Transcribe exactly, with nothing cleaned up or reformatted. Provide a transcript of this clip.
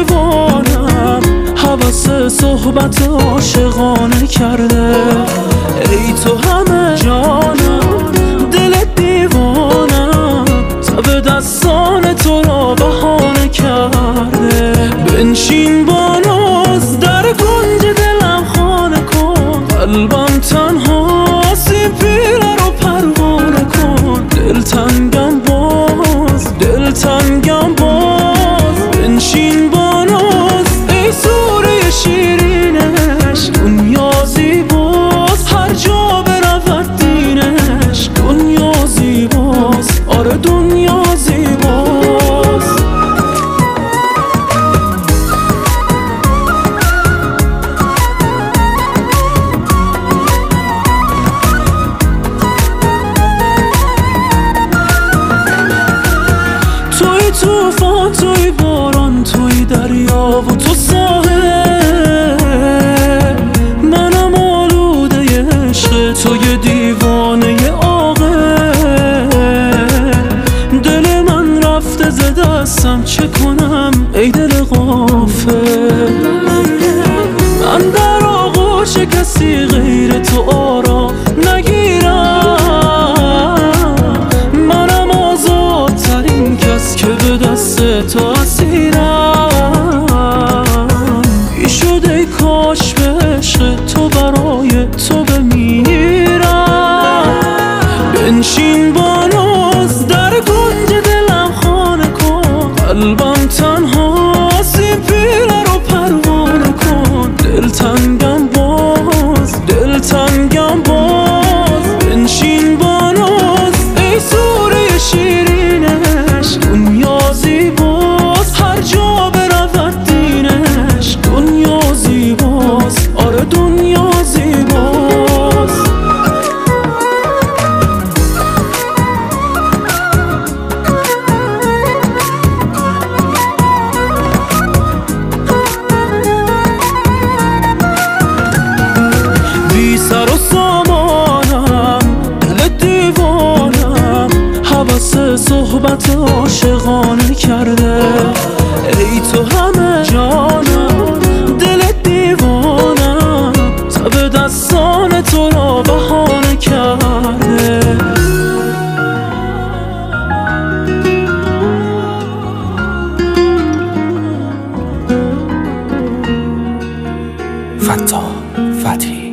دیوانم حوث صحبت عاشقانه کرده. ای تو همه جانم دل دیوانم تب دستان تو را بهانه کرده. بنشین با ناز در کنج دلم خانه کن، قلبم تنهاست این پیله رو پروانه کن. دلتنگم باز دلتنگم باز بنشین با ناز ای سوره شیرینش. دنیا زیباست هر جا برود دینش، دنیا زیباست آره دنیا زیباست. توی توفان توی باران توی دریا و تو ساحل، منم آلوده عشق توی دیوانه عاقل. دل من رفته ز دستم چه کنم ای دل غافل. من در آغوش کسی غیر تو آرام نگیرم، منم آزادترین کس که به دست تو اسیرم. بی شد ای کاش به عشق تو برای تو بمیرم. بنشین با ناز در کنج دلم خانه کن، قلبم تنهاست این پیله رو پروانه کن. دلتنگم باز دلتنگم باز بنشین با ناز ای سوره شیرینش. دنیا زیباست هر جا برود دینش، دنیا زیباست آره دنیا زیباست. بی سر و سامانم دل دیوانم حوث صحبت عاشقانه کرده. ای تو همه جانم دل دیوانم تب دستان تو را بهانه کرده. فتاح فتحی